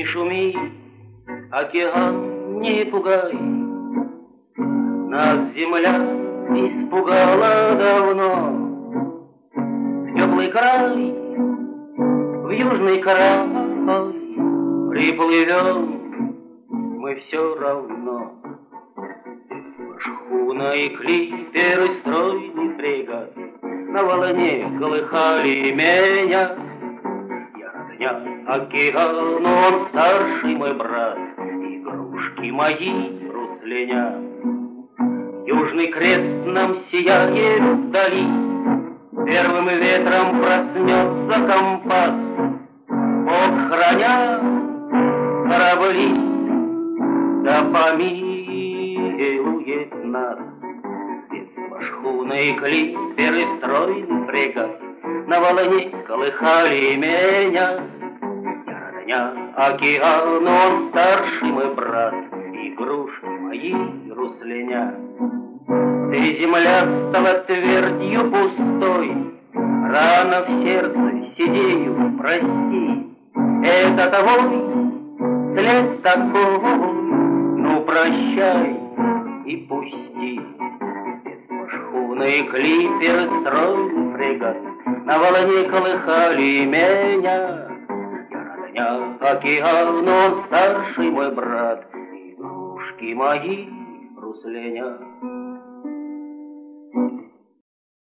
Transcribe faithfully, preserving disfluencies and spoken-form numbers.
шуми, океан, не пугай. Нас земля испугала давно. В теплый край, в южный край приплывем мы все равно. Шхуна и клипер, и стройный фрегат на волне колыхали меня. Я родня океану, он старший мой брат, игрушки мои русленя. Южный крест нам сияет вдали, первым ветром проснется компас. Бог храня корабли, да помилует нас. Шхуна и клипер, и стройный фрегат на волне колыхали меня. Я родня океану, он старший мой брат, игрушки мои русленя. Ты, земля, стала твердью пустой, рана в сердце сидею, прости. Это твой след такой, ну прощай и пусти. Шхуна и клипер, стройный фрегат на волне колыхали меня. Я родня океану, он старший мой брат, игрушки мои русленя.